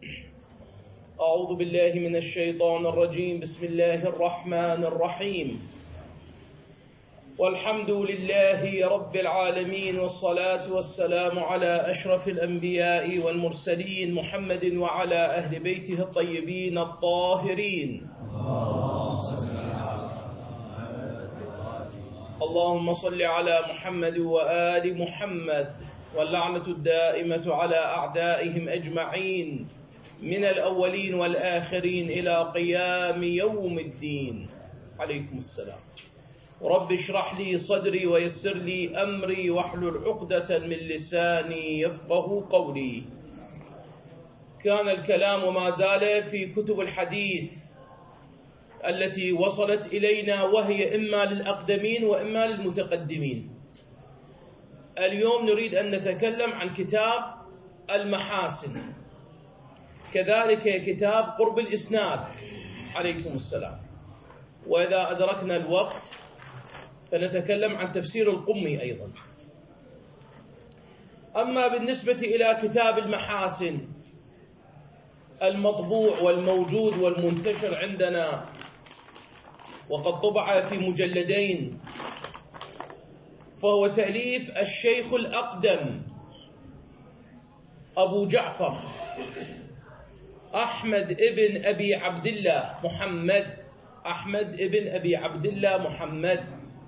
أعوذ بالله من الشيطان الرجيم. بسم الله الرحمن الرحيم. والحمد لله رب العالمين، والصلاة والسلام على أشرف الأنبياء والمرسلين محمد وعلى أهل بيته الطيبين الطاهرين. اللهم صل على محمد وآل محمد، واللعنة الدائمة على أعدائهم أجمعين من الأولين والآخرين إلى قيام يوم الدين. عليكم السلام. رب اشرح لي صدري ويسر لي أمري واحلل عقدة من لساني يفقه قولي. كان الكلام وما زال في كتب الحديث التي وصلت إلينا، وهي إما للأقدمين وإما للمتقدمين. اليوم نريد أن نتكلم عن كتاب المحاسن، كذلك كتاب قرب الإسناد. عليكم السلام. وإذا أدركنا الوقت فنتكلم عن تفسير القمي أيضا. أما بالنسبة إلى كتاب المحاسن المطبوع والموجود والمنتشر عندنا، وقد طبع في مجلدين، فهو تأليف الشيخ الأقدم أبو جعفر أحمد ابن أبي عبد الله محمد، أحمد ابن أبي عبد الله محمد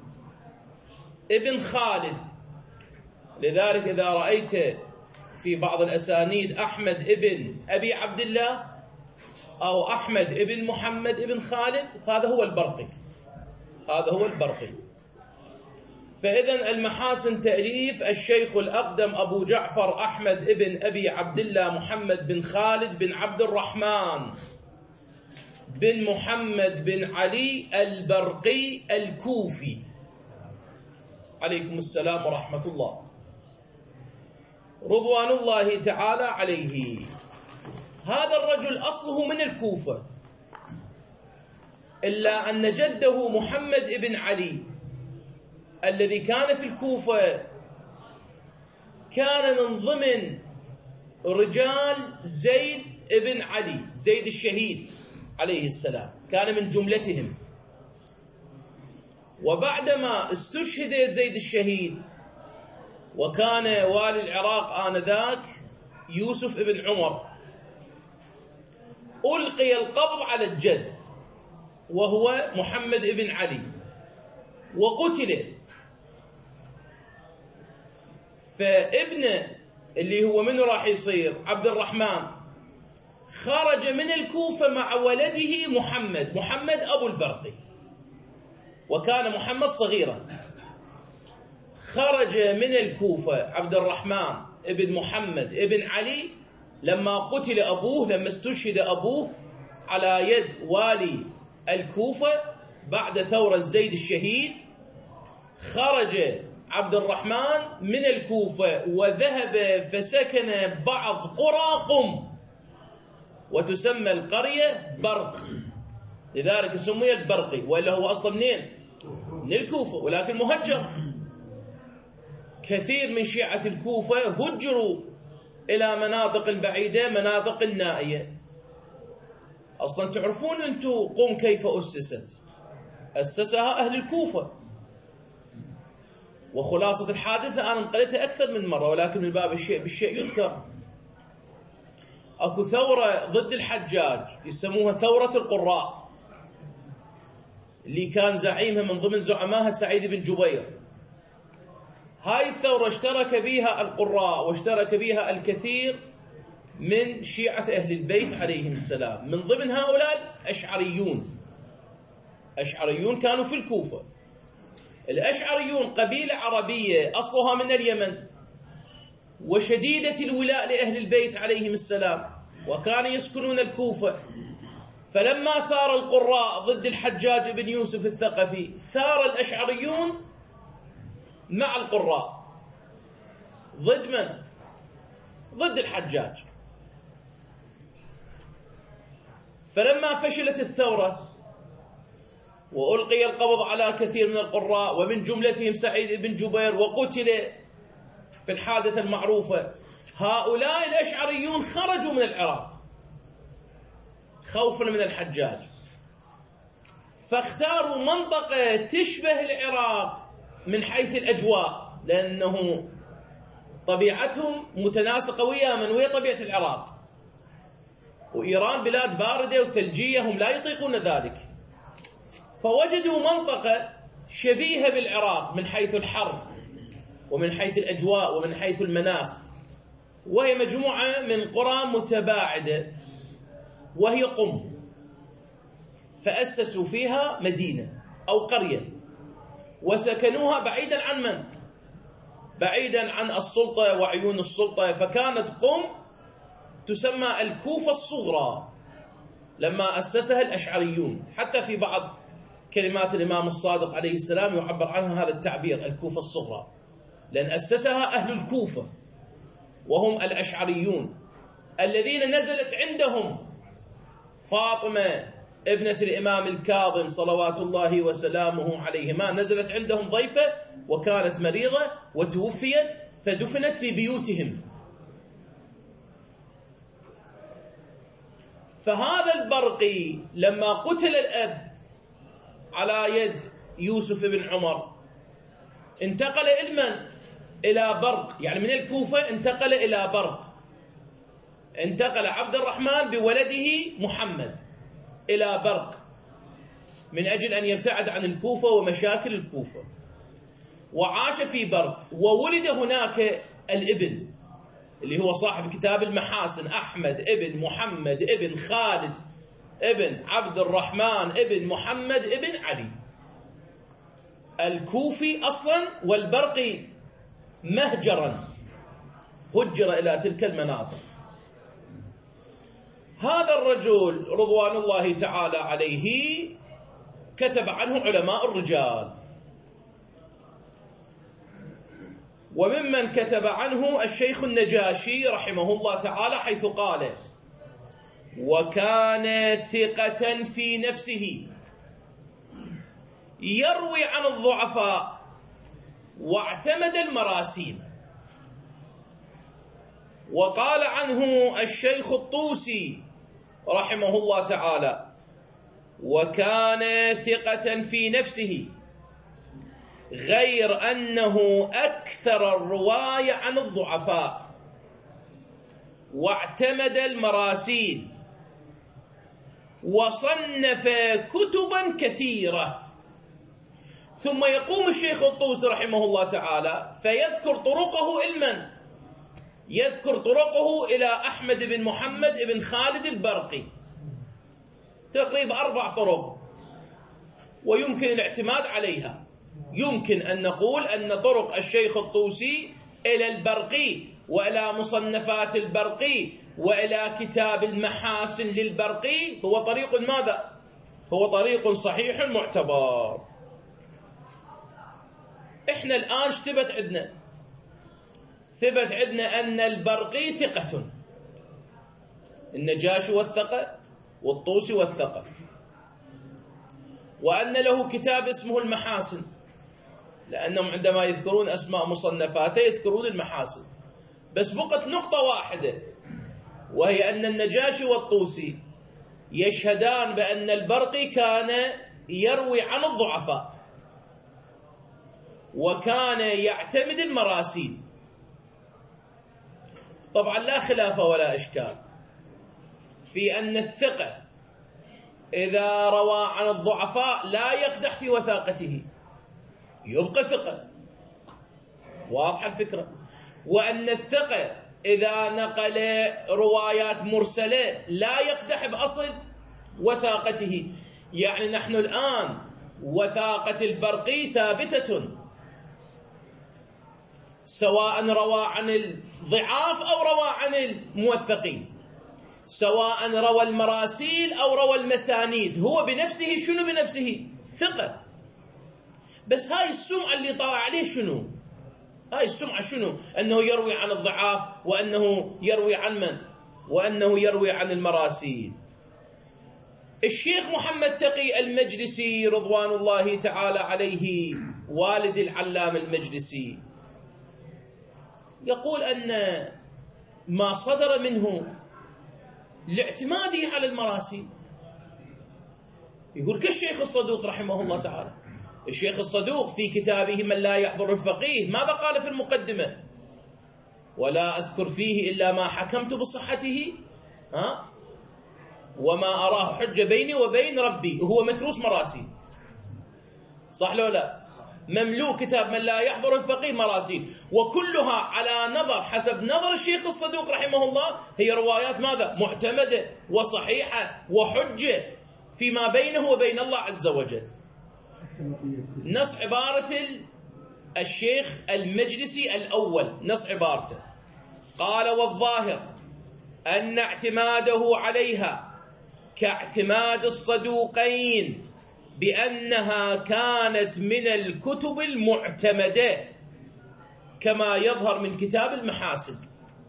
ابن خالد. لذلك إذا رأيت في بعض الأسانيد أحمد ابن أبي عبد الله أو أحمد ابن محمد ابن خالد، هذا هو البرقي، هذا هو البرقي. فإذا المحاسن تأليف الشيخ الأقدم أبو جعفر أحمد ابن أبي عبد الله محمد بن خالد بن عبد الرحمن بن محمد بن علي البرقي الكوفي. عليكم السلام ورحمة الله، رضوان الله تعالى عليه. هذا الرجل أصله من الكوفة، إلا أن جده محمد بن علي الذي كان في الكوفة كان من ضمن رجال زيد بن علي، زيد الشهيد عليه السلام، كان من جملتهم. وبعدما استشهد زيد الشهيد، وكان والي العراق آنذاك يوسف بن عمر، ألقي القبض على الجد وهو محمد بن علي وقتل. فابنه اللي هو منه راح يصير عبد الرحمن خرج من الكوفة مع ولده محمد أبو البرقي، وكان محمد صغيرا. خرج من الكوفة عبد الرحمن ابن محمد ابن علي لما قتل أبوه، لما استشهد أبوه على يد والي الكوفة بعد ثورة زيد الشهيد. خرج عبد الرحمن من الكوفة وذهب فسكن بعض قرى قم، وتسمى القرية برق، لذلك سميت برقي، وإلا هو أصلا منين؟ من الكوفة، ولكن مهجر. كثير من شيعة الكوفة هجروا إلى مناطق بعيدة، مناطق النائية. أصلا تعرفون أنتم قم كيف أسست؟ أسسها أهل الكوفة، وخلاصة الحادثة أنا نقلتها أكثر من مرة، ولكن من باب الشيء بالشيء يذكر. أكو ثورة ضد الحجاج يسموها ثورة القراء، اللي كان زعيمها من ضمن زعمائها سعيد بن جبير. هاي الثورة اشترك بها القراء، واشترك بها الكثير من شيعة أهل البيت عليهم السلام. من ضمن هؤلاء الأشعريون. أشعريون كانوا في الكوفة. الأشعريون قبيلة عربية أصلها من اليمن، وشديدة الولاء لأهل البيت عليهم السلام، وكانوا يسكنون الكوفة. فلما ثار القراء ضد الحجاج بن يوسف الثقفي، ثار الأشعريون مع القراء. ضد من؟ ضد الحجاج. فلما فشلت الثورة وألقي القبض على كثير من القراء، ومن جملتهم سعيد بن جبير، وقتل في الحادثة المعروفة، هؤلاء الأشعريون خرجوا من العراق خوفا من الحجاج، فاختاروا منطقة تشبه العراق من حيث الأجواء، لأنه طبيعتهم متناسقة ويا طبيعة العراق، وإيران بلاد باردة وثلجية، هم لا يطيقون ذلك، فوجدوا منطقة شبيهة بالعراق من حيث الحر ومن حيث الأجواء ومن حيث المناخ، وهي مجموعة من قرى متباعدة وهي قم، فأسسوا فيها مدينة أو قرية وسكنوها بعيدا عن من؟ بعيدا عن السلطة وعيون السلطة، فكانت قم تسمى الكوفة الصغرى لما أسسها الأشعريون، حتى في بعض كلمات الإمام الصادق عليه السلام يعبر عنها هذا التعبير الكوفة الصغرى، لأن أسسها أهل الكوفة وهم الأشعريون الذين نزلت عندهم فاطمة ابنة الإمام الكاظم صلوات الله وسلامه عليهما، نزلت عندهم ضيفة وكانت مريضة وتوفيت فدفنت في بيوتهم. فهذا البرقي لما قتل الأب على يد يوسف بن عمر انتقل إلى برق، يعني من الكوفة انتقل إلى برق، انتقل عبد الرحمن بولده محمد إلى برق من أجل أن يبتعد عن الكوفة ومشاكل الكوفة، وعاش في برق، وولد هناك الابن اللي هو صاحب كتاب المحاسن، أحمد ابن محمد ابن خالد ابن عبد الرحمن ابن محمد ابن علي، الكوفي أصلا، والبرقي مهجرا هجر إلى تلك المناطق. هذا الرجل رضوان الله تعالى عليه كتب عنه علماء الرجال، وممن كتب عنه الشيخ النجاشي رحمه الله تعالى، حيث قال: وكان ثقة في نفسه يروي عن الضعفاء واعتمد المراسيل. وقال عنه الشيخ الطوسي رحمه الله تعالى: وكان ثقة في نفسه غير أنه أكثر الرواية عن الضعفاء واعتمد المراسيل وصنف كتبا كثيرة. ثم يقوم الشيخ الطوسي رحمه الله تعالى فيذكر طرقه علما، يذكر طرقه إلى أحمد بن محمد بن خالد البرقي، تقريبا 4 طرق، ويمكن الاعتماد عليها. يمكن أن نقول أن طرق الشيخ الطوسي إلى البرقي وإلى مصنفات البرقي وإلى كتاب المحاسن للبرقي هو طريق ماذا؟ هو طريق صحيح معتبر. إحنا الآن ثبت عندنا أن البرقي ثقة، النجاشي والثقة والطوسي والثقة، وأن له كتاب اسمه المحاسن، لأنهم عندما يذكرون أسماء مصنفاته يذكرون المحاسن. بس بقت نقطة واحدة، وهي أن النجاشي والطوسي يشهدان بأن البرقي كان يروي عن الضعفاء وكان يعتمد المراسيل. طبعا لا خلاف ولا إشكال في أن الثقة إذا روى عن الضعفاء لا يقدح في وثاقته، يبقى ثقة، واضحة الفكرة. وأن الثقة إذا نقل روايات مرسلة لا يقدح بأصل وثاقته. يعني نحن الآن وثاقة البرقي ثابتة، سواء روى عن الضعاف أو روى عن الموثقين، سواء روى المراسيل أو روى المسانيد، هو بنفسه شنو؟ بنفسه ثقة. بس هاي السمعة اللي طلع عليه شنو؟ هاي السمعة شنو؟ أنه يروي عن الضعاف، وأنه يروي عن من؟ وأنه يروي عن المراسيل. الشيخ محمد تقي المجلسي رضوان الله تعالى عليه والد العلام المجلسي يقول أن ما صدر منه لاعتماده على المراسيل، يقول كالشيخ الصدوق رحمه الله تعالى. الشيخ الصدوق في كتابه من لا يحضر الفقيه ماذا قال في المقدمة؟ ولا أذكر فيه إلا ما حكمت بصحته وما أراه حجة بيني وبين ربي. هو متروس مراسيل، صح لو لا؟ مملوك كتاب من لا يحضر الفقيه مراسيل، وكلها على نظر حسب نظر الشيخ الصدوق رحمه الله هي روايات ماذا؟ معتمدة وصحيحة وحجة فيما بينه وبين الله عز وجل. نص عبارة الشيخ المجلسي الأول، نص عبارته قال: والظاهر أن اعتماده عليها كاعتماد الصدوقين بأنها كانت من الكتب المعتمدة كما يظهر من كتاب المحاسن.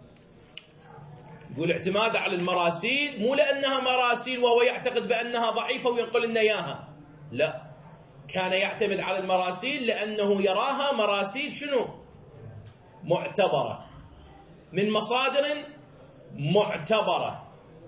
يقول اعتماد على المراسيل مو لأنها مراسيل وهو يعتقد بأنها ضعيفة وينقل لنا إياها، لا، كان يعتمد على المراسيل لأنه يراها مراسيل شنو؟ معتبرة من مصادر معتبرة.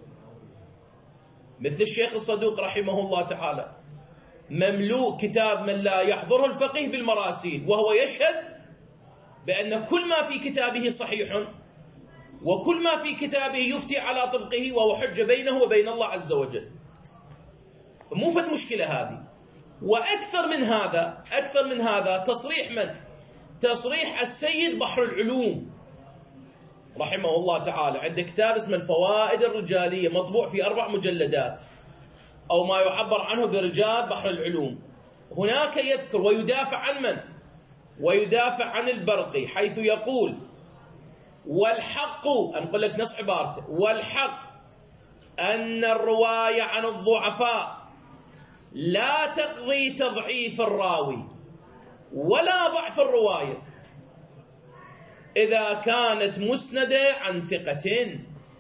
مثل الشيخ الصدوق رحمه الله تعالى مملوك كتاب من لا يحضره الفقيه بالمراسيل، وهو يشهد بأن كل ما في كتابه صحيح وكل ما في كتابه يفتي على طبقه، وهو حجة بينه وبين الله عز وجل. مو فد مشكلة هذه. وأكثر من هذا تصريح من؟ تصريح السيد بحر العلوم رحمه الله تعالى، عنده كتاب اسمه الفوائد الرجالية مطبوع في 4 مجلدات، أو ما يعبر عنه برجال بحر العلوم. هناك يذكر ويدافع عن من؟ ويدافع عن البرقي، حيث يقول: والحق، أنقل لك نص عبارته، والحق أن الرواية عن الضعفاء لا تقضي تضعيف الراوي ولا ضعف الرواية إذا كانت مسندة عن ثقة،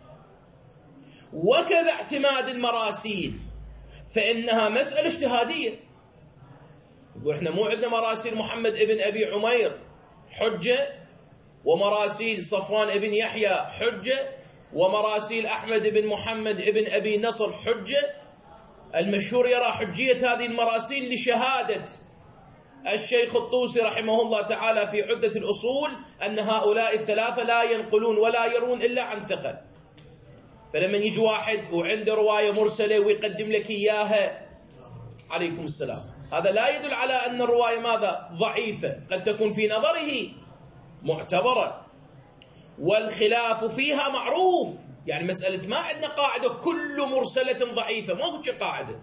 وكذا اعتماد المراسيل فإنها مسألة اجتهادية. يقول احنا مو عندنا مراسيل محمد ابن أبي عمير حجة، ومراسيل صفوان ابن يحيى حجة، ومراسيل أحمد بن محمد ابن أبي نصر حجة. المشهور يرى حجية هذه المراسيل لشهادة الشيخ الطوسي رحمه الله تعالى في عدة الأصول أن هؤلاء الثلاثة لا ينقلون ولا يرون إلا عن ثقل. فلما يجي واحد وعنده رواية مرسلة ويقدم لك إياها، عليكم السلام، هذا لا يدل على أن الرواية ماذا؟ ضعيفة، قد تكون في نظره معتبرة، والخلاف فيها معروف. يعني مسألة ما عندنا قاعدة كل مرسلة ضعيفة، ما هو قاعدة.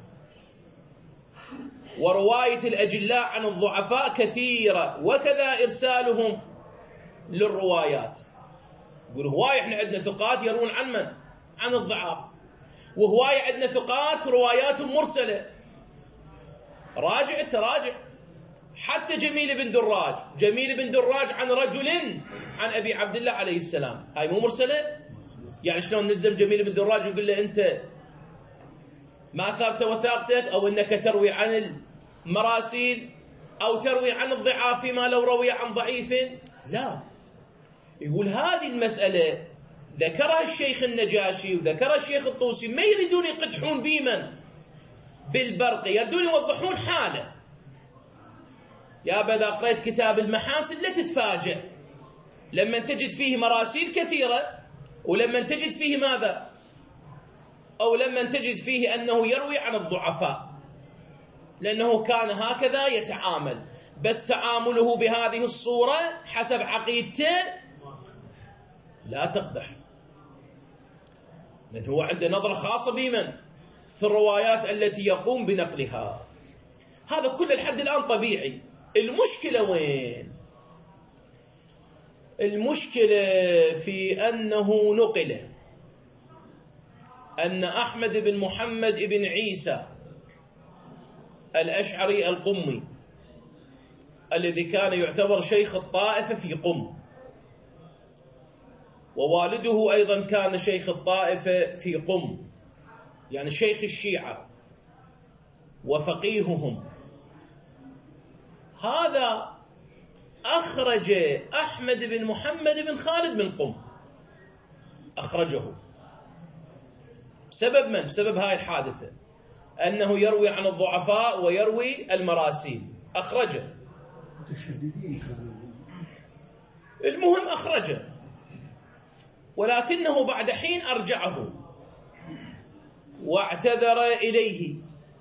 ورواية الأجلاء عن الضعفاء كثيرة، وكذا إرسالهم للروايات. يقول هواية احنا عندنا ثقات يرون عن من؟ عن الضعاف. وهواية عندنا ثقات روايات مرسلة. راجع التراجع، حتى جميل بن دراج عن رجل عن أبي عبد الله عليه السلام، هاي مو مرسلة؟ يعني شلون نلزم جميل بن دراج ويقول له أنت ما ثابت وثاقتك، أو أنك تروي عن المراسيل أو تروي عن الضعاف فيما لو روي عن ضعيف؟ لا. يقول هذه المسألة ذكرها الشيخ النجاشي وذكرها الشيخ الطوسي، ما يريدون يقدحون بمن؟ بالبرقي، يريدون يوضحون حاله. يا أبا إذا قرأت كتاب المحاسن لا تتفاجأ لما تجد فيه مراسيل كثيرة، ولما تجد فيه ماذا؟ أو لما تجد فيه أنه يروي عن الضعفاء، لأنه كان هكذا يتعامل. بس تعامله بهذه الصورة حسب عقيدته لا تقدح، من هو عنده نظرة خاصة بمن؟ في الروايات التي يقوم بنقلها. هذا كل الحد الآن طبيعي. المشكلة وين؟ المشكلة في أنه نقل أن أحمد بن محمد بن عيسى الأشعري القمي، الذي كان يعتبر شيخ الطائفة في قم، ووالده أيضا كان شيخ الطائفة في قم، يعني شيخ الشيعة وفقيههم، هذا أخرج أحمد بن محمد بن خالد من قم، أخرجه بسبب من؟ بسبب هاي الحادثة. أنه يروي عن الضعفاء ويروي المراسيل، أخرجه. المهم أخرجه، ولكنه بعد حين أرجعه واعتذر إليه.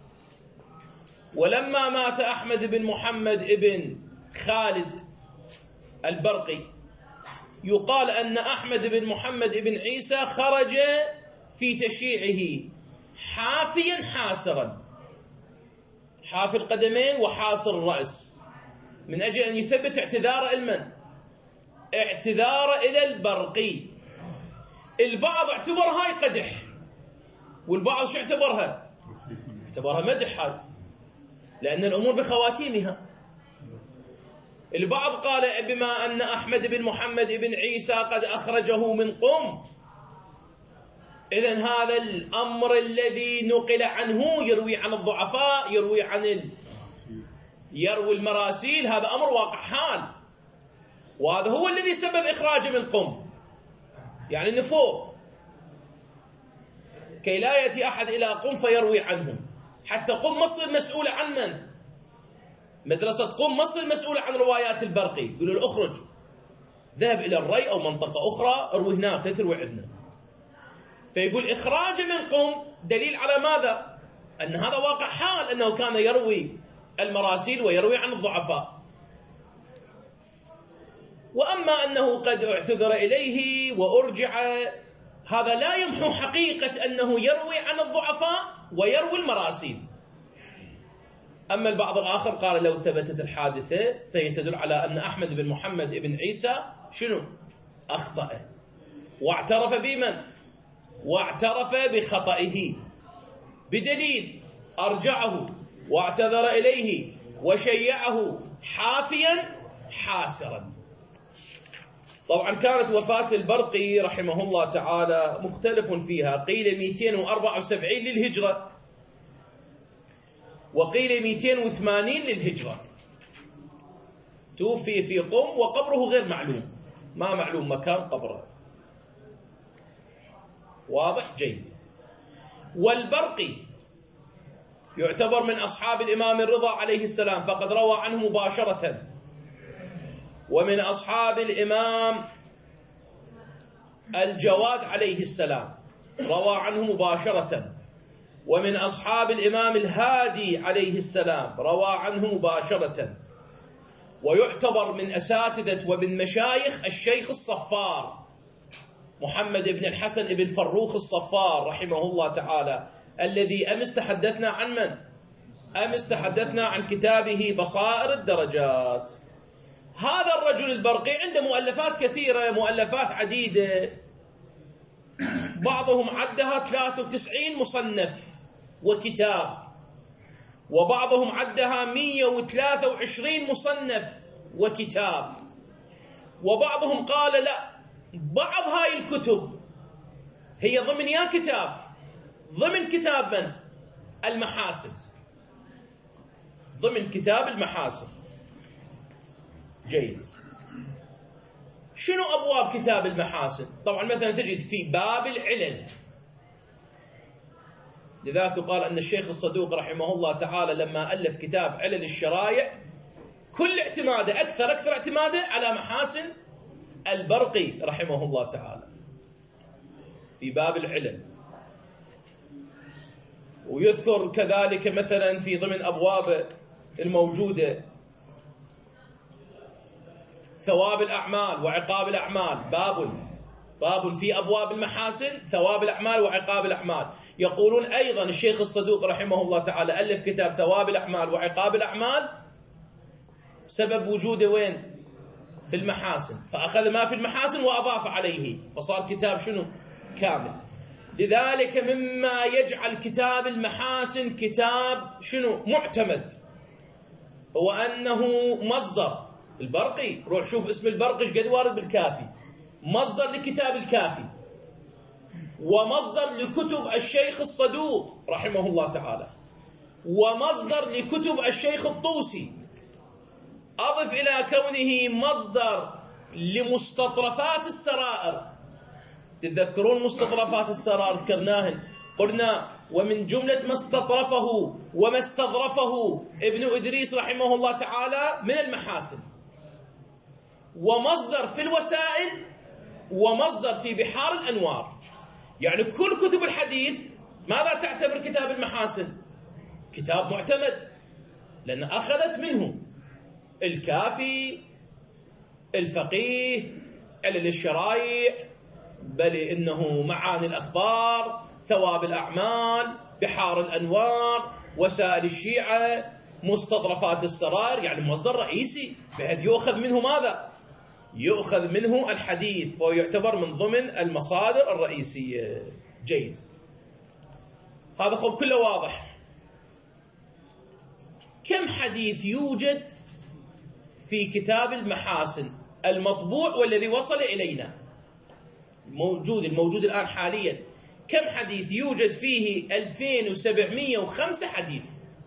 ولما مات أحمد بن محمد بن خالد البرقي يقال أن أحمد بن محمد بن عيسى خرج في تشييعه حافيا حاسرا، حافي القدمين وحاصر الرأس، من أجل أن يثبت اعتذار المن؟ اعتذار إلى البرقي. البعض اعتبر هاي قدح، والبعض شو اعتبرها؟ اعتبرها مدح هاي، لأن الأمور بخواتيمها. البعض قال بما أن أحمد بن محمد بن عيسى قد أخرجه من قم، إذن هذا الأمر الذي نقل عنه يروي عن الضعفاء، يروي المراسيل، هذا أمر واقع حال، وهذا هو الذي سبب إخراجه من قم، يعني نفوه كي لا يأتي أحد إلى قم فيروي عنهم. حتى قم مصر مسؤولة عن من؟ مدرسة قم مصر مسؤولة عن روايات البرقي، يقولوا له اخرج، ذهب إلى الري أو منطقة أخرى اروي هناك، لا تروي عندنا. فيقول إخراج من قم دليل على ماذا؟ أن هذا واقع حال، أنه كان يروي المراسيل ويروي عن الضعفاء. وأما أنه قد اعتذر إليه وأرجع، هذا لا يمحو حقيقة أنه يروي عن الضعفاء ويروي المراسيل. أما البعض الآخر قال لو ثبتت الحادثة فهي تدل على أن أحمد بن محمد بن عيسى شنو؟ أخطأ، واعترف بمن؟ واعترف بخطئه، بدليل أرجعه واعتذر إليه وشيعه حافيا حاسرا. طبعا كانت وفاة البرقي رحمه الله تعالى مختلف فيها، قيل 274 للهجرة، وقيل 280 للهجرة. توفي في قم وقبره غير معلوم، ما معلوم مكان قبره. واضح؟ جيد. والبرقي يعتبر من أصحاب الإمام الرضا عليه السلام، فقد روى عنه مباشرة، ومن أصحاب الإمام الجواد عليه السلام روى عنه مباشرة، ومن أصحاب الإمام الهادي عليه السلام روى عنه مباشرة. ويعتبر من أساتذة ومن مشايخ الشيخ الصفار محمد بن الحسن بن فروخ الصفار رحمه الله تعالى، الذي أمس تحدثنا عن من؟ أمس تحدثنا عن كتابه بصائر الدرجات. هذا الرجل البرقي عنده مؤلفات كثيرة، مؤلفات عديدة، بعضهم عدها 93 مصنف وكتاب، وبعضهم عدها 123 مصنف وكتاب، وبعضهم قال لا، بعض هاي الكتب هي ضمن يا كتاب، ضمن كتاب من؟ المحاسن، ضمن كتاب المحاسن. جيد. شنو أبواب كتاب المحاسن؟ طبعا مثلا تجد في باب العلل، لذلك قال أن الشيخ الصدوق رحمه الله تعالى لما ألف كتاب علل الشرائع كل اعتماده أكثر اعتماده على محاسن البرقي رحمه الله تعالى في باب العلل. ويذكر كذلك مثلا في ضمن أبواب الموجودة ثواب الأعمال وعقاب الأعمال، باب في أبواب المحاسن ثواب الأعمال وعقاب الأعمال. يقولون أيضا الشيخ الصدوق رحمه الله تعالى ألف كتاب ثواب الأعمال وعقاب الأعمال سبب وجوده وين؟ في المحاسن، فأخذ ما في المحاسن وأضاف عليه، فصار كتاب شنو؟ كامل. لذلك مما يجعل كتاب المحاسن كتاب شنو؟ معتمد، هو أنه مصدر البرقي. روح شوف اسم البرقي قد وارد بالكافي، مصدر لكتاب الكافي، ومصدر لكتب الشيخ الصدوق رحمه الله تعالى، ومصدر لكتب الشيخ الطوسي، أضف إلى كونه مصدر لمستطرفات السرائر. تتذكرون مستطرفات السرائر ذكرناهن، قلنا ومن جملة ما استطرفه وما استظرفه ابن إدريس رحمه الله تعالى من المحاسن، ومصدر في الوسائل ومصدر في بحار الأنوار. يعني كل كتب الحديث ماذا تعتبر كتاب المحاسن؟ كتاب معتمد، لأن أخذت منه الكافي، الفقيه، علل الشرائع، بل إنه معاني الأخبار، ثواب الأعمال، بحار الأنوار، وسائل الشيعة، مستطرفات السرائر، يعني مصدر رئيسي بحيث يؤخذ منه ماذا؟ يؤخذ منه الحديث، ويعتبر من ضمن المصادر الرئيسية. جيد، هذا خب كله واضح. كم حديث يوجد في كتاب المحاسن المطبوع والذي وصل إلينا الموجود الآن حاليا؟ كم حديث يوجد فيه؟ 2705 حديث.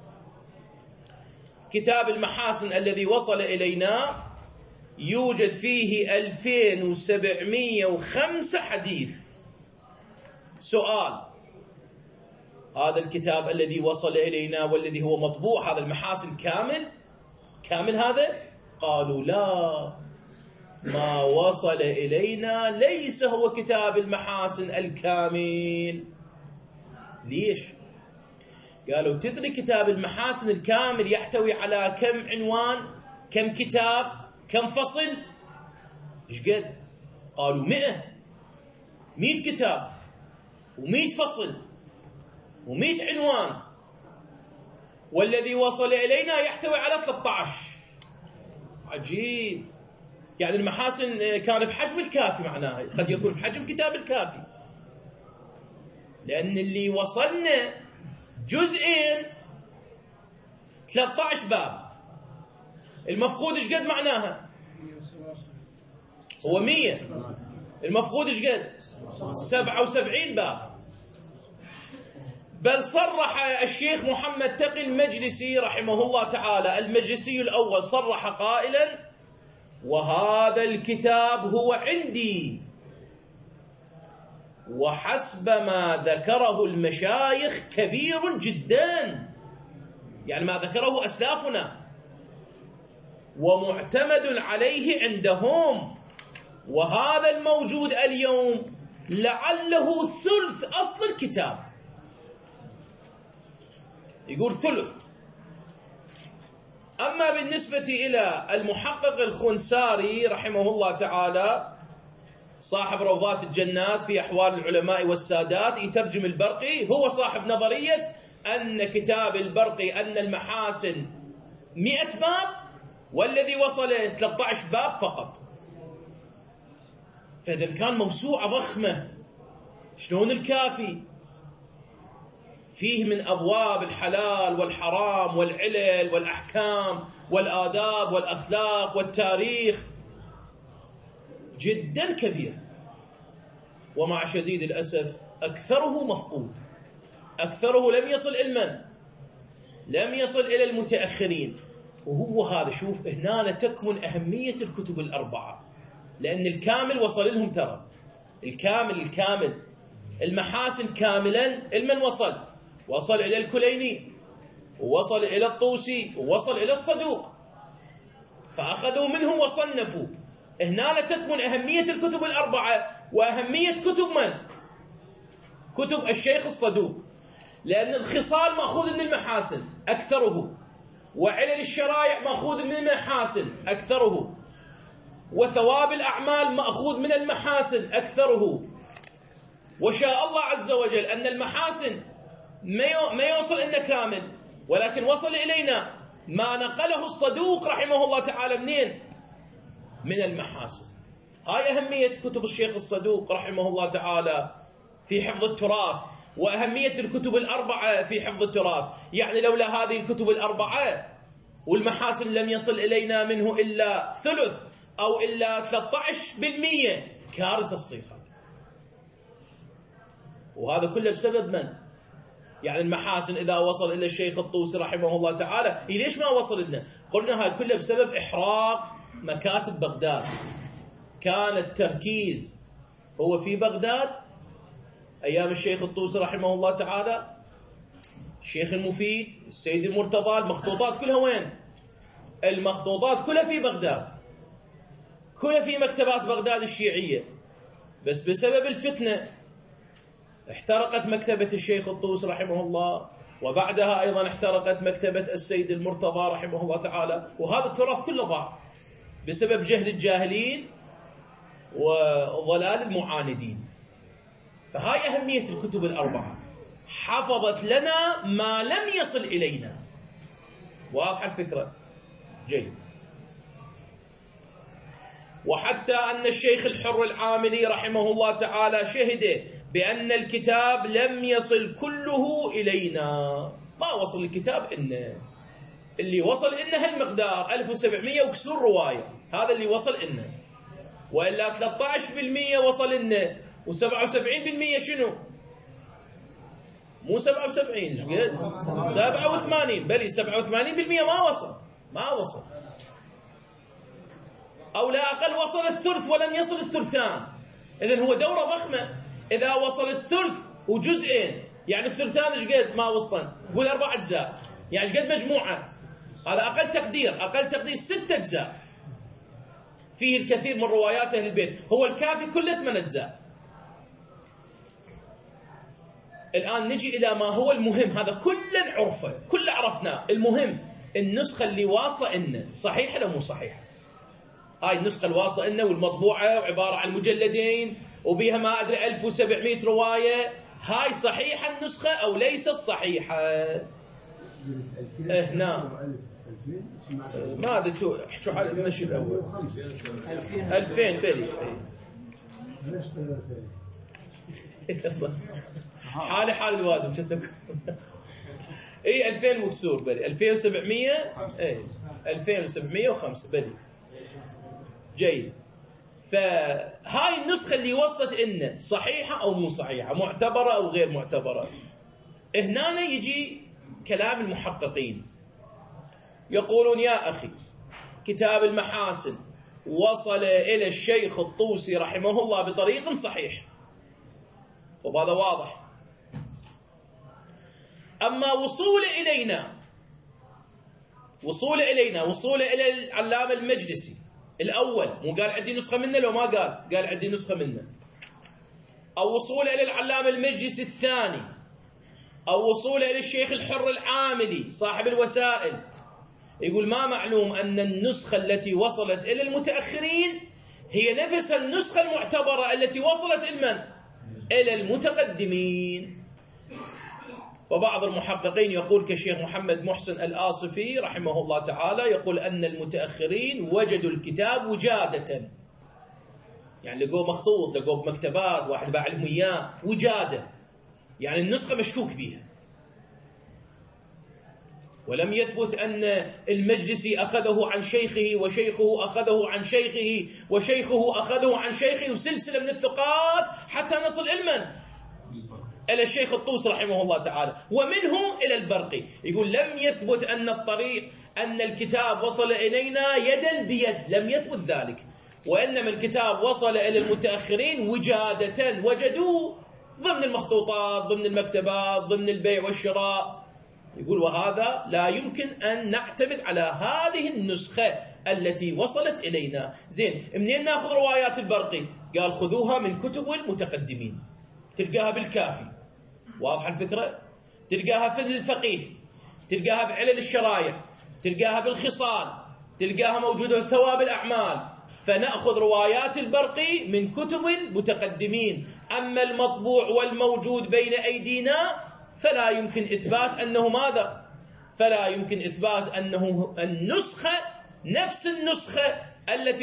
كتاب المحاسن الذي وصل إلينا يوجد فيه 2705 حديث. سؤال: هذا الكتاب الذي وصل إلينا والذي هو مطبوع، هذا المحاسن كامل هذا؟ قالوا لا، ما وصل إلينا ليس هو كتاب المحاسن الكامل. ليش؟ قالوا تدري كتاب المحاسن الكامل يحتوي على كم عنوان، كم كتاب، كم فصل؟ ايش قد؟ قالوا 100 كتاب و100 فصل و100 عنوان، والذي وصل إلينا يحتوي على 13. عجيب. يعني المحاسن كان بحجم الكافي، معناها قد يكون بحجم كتاب الكافي، لأن اللي وصلنا جزئين 13 باب. المفقود ايش قد معناها؟ هو 100. المفقود ايش قد؟ 77 باب. بل صرح الشيخ محمد تقي المجلسي رحمه الله تعالى، المجلسي الأول، صرح قائلا: وهذا الكتاب هو عندي وحسب ما ذكره المشايخ كبير جدا، يعني ما ذكره أسلافنا، ومعتمد عليه عندهم، وهذا الموجود اليوم لعله ثلث أصل الكتاب. يقول ثلث. أما بالنسبة إلى المحقق الخنساري رحمه الله تعالى، صاحب روضات الجنات في أحوال العلماء والسادات، يترجم البرقي، هو صاحب نظرية أن كتاب البرقي أن المحاسن 100 باب والذي وصل 13 باب فقط. فإذا كان موسوعة ضخمة، شلون الكافي فيه من أبواب الحلال والحرام والعلل والأحكام والآداب والأخلاق والتاريخ جدا كبير، ومع شديد الأسف أكثره مفقود، أكثره لم يصل علما، لم يصل إلى المتأخرين. وهو هذا، شوف هنا تكمن أهمية الكتب الأربعة، لأن الكامل وصل لهم، ترى الكامل المحاسن كاملا المن وصل إلى الكليني، ووصل إلى الطوسي، ووصل إلى الصدوق، فأخذوا منه وصنفوا. هنا تكمن أهمية الكتب الأربعة وأهمية كتب من؟ كتب الشيخ الصدوق، لأن الخصال مأخوذ من المحاسن أكثره، وعلل الشرائع مأخوذ من المحاسن أكثره، وثواب الأعمال مأخوذ من المحاسن أكثره. وشاء الله عز وجل أن المحاسن ما يوصل إلنا كامل، ولكن وصل إلينا ما نقله الصدوق رحمه الله تعالى منين؟ من المحاسن. هاي أهمية كتب الشيخ الصدوق رحمه الله تعالى في حفظ التراث، وأهمية الكتب الأربعة في حفظ التراث. يعني لولا هذه الكتب الأربعة والمحاسن لم يصل إلينا منه إلا ثلث أو إلا 13%، كارثة تصير هذا. وهذا كله بسبب من؟ يعني المحاسن إذا وصل إلى الشيخ الطوسي رحمه الله تعالى، ليش ما وصل لنا؟ قلنا هذا كله بسبب إحراق مكاتب بغداد. كان التركيز هو في بغداد، أيام الشيخ الطوسي رحمه الله تعالى، الشيخ المفيد، السيد المرتضى، المخطوطات كلها وين؟ المخطوطات كلها في بغداد، كلها في مكتبات بغداد الشيعية. بس بسبب الفتنة احترقت مكتبة الشيخ الطوسي رحمه الله، وبعدها أيضا احترقت مكتبة السيد المرتضى رحمه الله تعالى، وهذا التراث كله ضاع بسبب جهل الجاهلين وضلال المعاندين. فهاي أهمية الكتب الأربعة، حفظت لنا ما لم يصل إلينا. واضحة الفكرة؟ جيد. وحتى أن الشيخ الحر العاملي رحمه الله تعالى شهد بأن الكتاب لم يصل كله إلينا، ما وصل الكتاب إنه، اللي وصل إنه هالمقدار 1700 وكسور رواية، هذا اللي وصل إنه، وإلا 13% وصل إنه، و77% شنو؟ مو 77 قد 87، بلي 87% ما وصل أو لا أقل وصل الثلث ولم يصل الثلثان. إذن هو دورة ضخمة. إذا وصل الثلث وجزئين يعني الثلثان إيش قد ما وصلن؟ قول 4 أجزاء، يعني إيش قد مجموعة؟ هذا أقل تقدير 6 أجزاء، فيه الكثير من روايات أهل البيت. هو الكافي كله 8 أجزاء. الآن نجي إلى ما هو المهم، هذا كله عرفه، كله عرفناه. المهم النسخة اللي واصلة إنه صحيحة ولا مو صحيحة. هاي النسخة الواصلة إنه والمطبوعة وعبارة عن مجلدين وبيها ما أدري 1700 رواية، هاي صحيحة النسخة أو ليست صحيحة؟ هنا ما أدري شو احكوا حال المشي الأول 2000 بلي حال الوادم شسمكم اي 2000 وكسور بلي 2700 اي 2705 بلي. جيد. فهاي النسخة اللي وصلت إنه صحيحة أو مو صحيحة، معتبرة أو غير معتبرة. هنا يجي كلام المحققين، يقولون يا أخي كتاب المحاسن وصل إلى الشيخ الطوسي رحمه الله بطريق صحيح، وهذا واضح. أما وصول إلى العلامة المجلسي الأول، مو قال عندي نسخة منه لو ما قال عندي نسخة منه، أو وصول إلى العلامة المجلسي الثاني، أو وصول إلى الشيخ الحر العاملي صاحب الوسائل، يقول ما معلوم أن النسخة التي وصلت إلى المتأخرين هي نفس النسخة المعتبرة التي وصلت إلى المتقدمين. فبعض المحققين يقول كالشيخ محمد محسن الآصفي رحمه الله تعالى، يقول أن المتأخرين وجدوا الكتاب وجادة، يعني لقوه مخطوط، لقوه بمكتبات، واحد باع لهم إياه وجادة، يعني النسخة مشكوك بها. ولم يثبت أن المجلسي أخذه عن شيخه وشيخه أخذه عن شيخه وشيخه أخذه عن شيخه، وسلسلة من الثقات حتى نصل إلى الشيخ الطوسي رحمه الله تعالى، ومنه إلى البرقي. يقول لم يثبت أن الطريق أن الكتاب وصل إلينا يدا بيد، لم يثبت ذلك، وإنما الكتاب وصل إلى المتأخرين وجادة، وجدوه ضمن المخطوطات، ضمن المكتبات، ضمن البيع والشراء. يقول وهذا لا يمكن أن نعتمد على هذه النسخة التي وصلت إلينا. زين، منين ناخذ روايات البرقي؟ قال خذوها من كتب المتقدمين، تلقاها بالكافي، واضح الفكرة؟ تلقاها في الفقيه، تلقاها بعلل الشرايع، تلقاها بالخصال، تلقاها موجودة في ثواب الأعمال. فنأخذ روايات البرقي من كتب المتقدمين. أما المطبوع والموجود بين أيدينا فلا يمكن إثبات أنه ماذا؟ فلا يمكن إثبات أنه النسخة نفس النسخة التي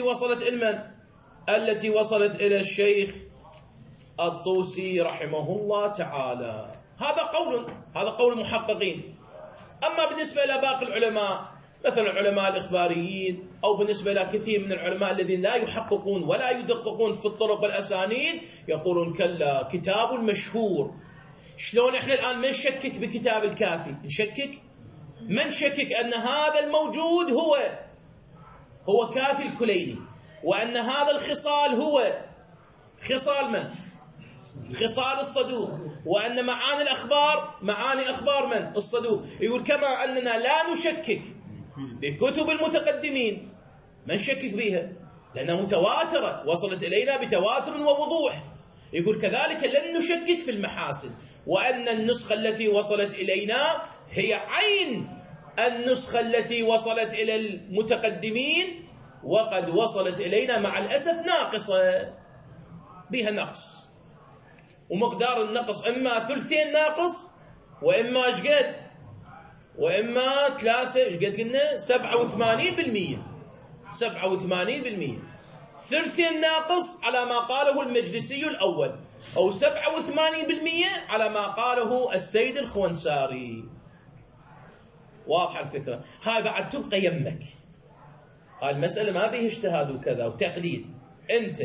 وصلت إلى الشيخ الطوسي رحمه الله تعالى. هذا قول المحققين. أما بالنسبة إلى باقي العلماء، مثلا العلماء الإخباريين، أو بالنسبة إلى كثير من العلماء الذين لا يحققون ولا يدققون في الطرق والأسانيد، يقولون كلا كتاب مشهور. شلون إحنا الآن ما نشكك بكتاب الكافي؟ ما نشكك أن هذا الموجود هو كافي الكليني، وأن هذا الخصال هو خصال من؟ خصال الصدوق، وأن معاني الأخبار معاني أخبار من؟ الصدوق. يقول كما أننا لا نشكك بكتب المتقدمين، ما نشكك بها لأنها متواترة وصلت إلينا بتواتر ووضوح. يقول كذلك لن نشكك في المحاسن، وأن النسخة التي وصلت إلينا هي عين النسخة التي وصلت إلى المتقدمين، وقد وصلت إلينا مع الأسف ناقصة، بها نقص، ومقدار النقص إما 2 ناقص، وإما شقد، وإما 3 شقد قلنا 87%، 87%. 2 ناقص على ما قاله المجلسي الأول، أو 87% على ما قاله السيد الخونساري. واضحة الفكرة؟ هاي بعد تبقى يمك، هاي المسألة ما بيه اجتهاد وكذا وتقليد. أنت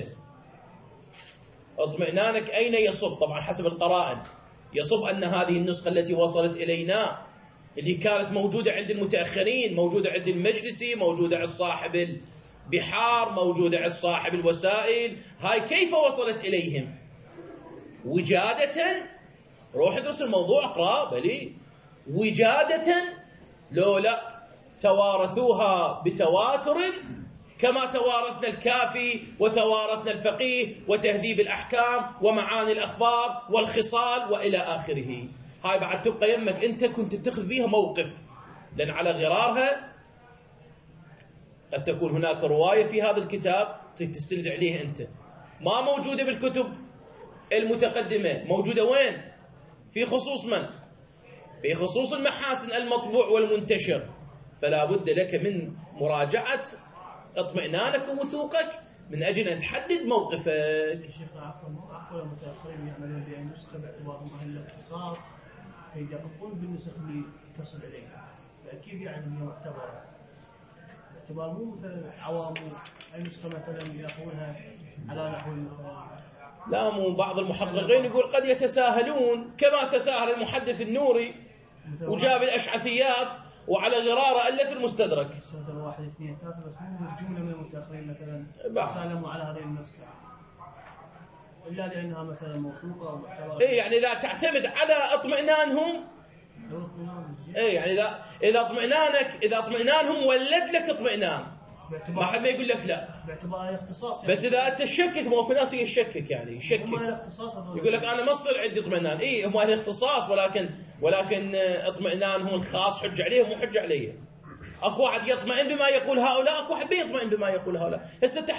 اطمئنانك أين يصب؟ طبعا حسب القرائن يصب أن هذه النسخة التي وصلت إلينا اللي كانت موجودة عند المتأخرين، موجودة عند المجلسي، موجودة عند صاحب البحار، موجودة عند صاحب الوسائل، هاي كيف وصلت إليهم؟ وجادة، روح ادرس الموضوع اقرأ، بلي وجادة لو لا توارثوها بتواتر كما توارثنا الكافي وتوارثنا الفقيه وتهذيب الأحكام ومعاني الأخبار والخصال وإلى آخره. هاي بعد تبقى يمك أنت كنت تتخذ بيها موقف، لأن على غرارها قد تكون هناك رواية في هذا الكتاب تستند عليه أنت ما موجودة بالكتب المتقدمة، موجودة وين؟ في خصوص من؟ في خصوص المحاسن المطبوع والمنتشر. فلا بد لك من مراجعة اطمئنانك ووثوقك من أجل أن تحدد موقفك. شيخ عفوا المتأخرين يعملون بنسخة باعتبارهم أهل الاختصاص، فيدققون بالنسخ اللي تصل إليها، فأكيد يعني هي معتبرة باعتبار مو مثلا عوام أي نسخة مثلا يأخذونها على نحو مثلا. لا، مو بعض المحققين يقول قد يتساهلون كما تساهل المحدث النوري وجاب الأشعثيات وعلى غرارة ألف المستدرك. مثلا 1 2 3 بس مو جملة من المتأخرين مثلا سالموا على هذه النسخة إلا لأنها مثلا موثوقة أو معتبرة. إيه يعني إذا تعتمد على اطمئنانهم، إيه يعني إذا اطمئنانهم ولد لك اطمئنان، ما حد ما يقول لك لا باعتبار اختصاص يعني. بس إذا أنت تشكك، ما في ناس يشكك يعني يشكك يقول لك أنا ما صار عندي اطمئنان. إيه هم أهل اختصاص، ولكن اطمئنانهم الخاص حج عليهم مو حج عليه. أكو واحد يطمئن بما يقول هؤلاء، أكو واحد بيطمئن بما يقول هؤلاء. هسه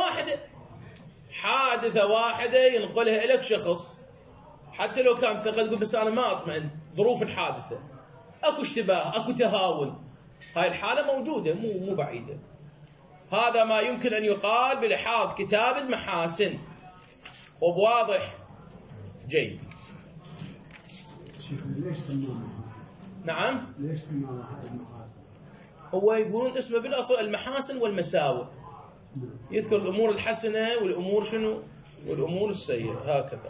حادثة واحدة ينقلها لك شخص حتى لو كان ثقة تقول بس أنا ما أطمئن، ظروف الحادثة أكو اشتباه أكو تهاون، هاي الحالة موجودة مو بعيدة. هذا ما يمكن أن يقال بلحاظ كتاب المحاسن وبواضح جيد. ليش سموه؟ نعم، ليش سموه أحد المحاسن؟ هو يقولون اسمه بالأصل المحاسن والمساوئ، يذكر الأمور الحسنة والأمور شنو؟ والأمور السيئة، هكذا.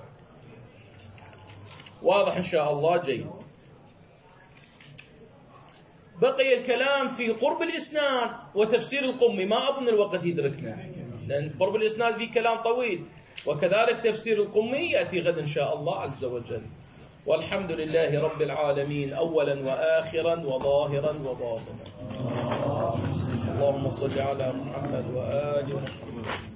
واضح إن شاء الله جيد. بقي الكلام في قرب الإسناد وتفسير القمي، ما أظن الوقت يدركنا لأن قرب الإسناد فيه كلام طويل، وكذلك تفسير القمي يأتي غد إن شاء الله عز وجل. والحمد لله رب العالمين أولا وآخرا وظاهرا وباطنا. اللهم صل على محمد وآل محمد.